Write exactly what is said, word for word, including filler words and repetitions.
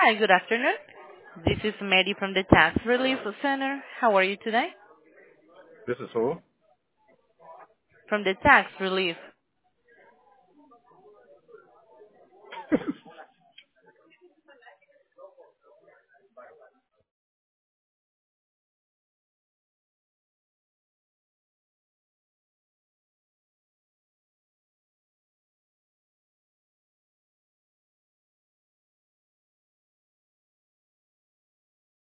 Hi, good afternoon. This is Mary from the Tax Relief Center. How are you today? This is who? From the Tax Relief